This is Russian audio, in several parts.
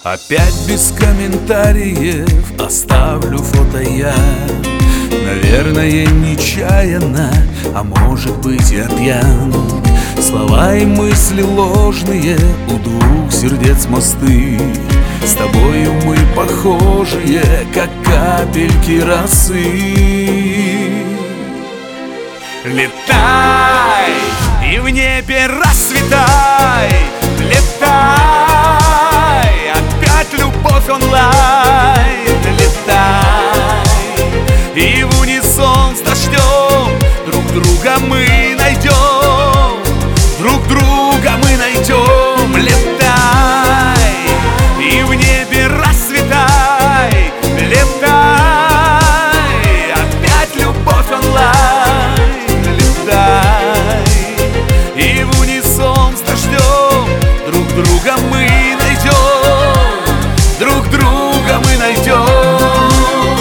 Опять без комментариев оставлю фото я. Наверное, нечаянно, а может быть, я пьян. Слова и мысли ложные, у двух сердец мосты. С тобою мы похожие, как капельки росы. Летай и в небе расцветай, летай, опять любовь онлайн. Летай и в унисон с дождем друг друга мы найдем, друг друга мы найдем. Летай и в небе расцветай, летай, опять любовь онлайн. Летай и в унисон с дождем друг друга мы найдем, друг друга мы найдем.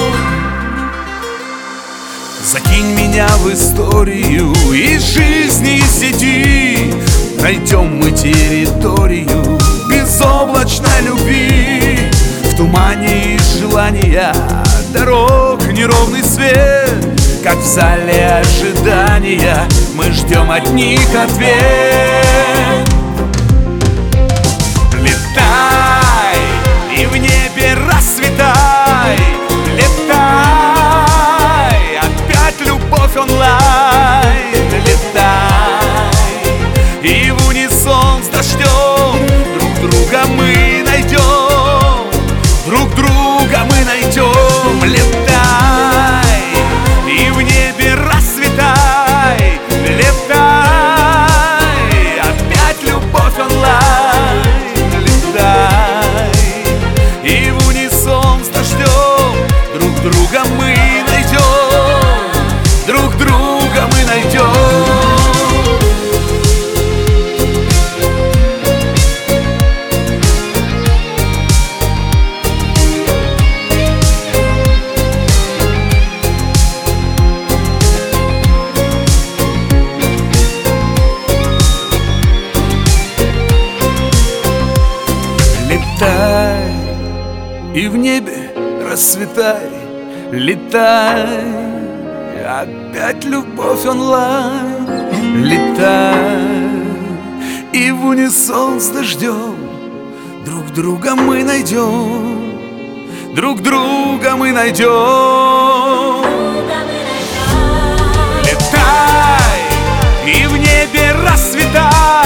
Закинь меня в историю из жизни сети, найдем мы территорию безоблачной любви. В тумане и желания дорог неровный свет, как в зале ожидания мы ждем от них ответ. Летай и в небе расцветай, летай, опять любовь онлайн. Летай и в унисон с дождем друг друга мы найдем, друг друга мы найдем. Летай и в небе расцветай, летай, опять любовь онлайн. Летай и в унисон с дождем друг друга мы найдем, друг друга мы найдем. Летай и в небе расцветай, летай, опять любовь онлайн. Летай и в унисон с дождем друг друга мы найдем, друг друга мы найдем. Летай и в небе расцветай,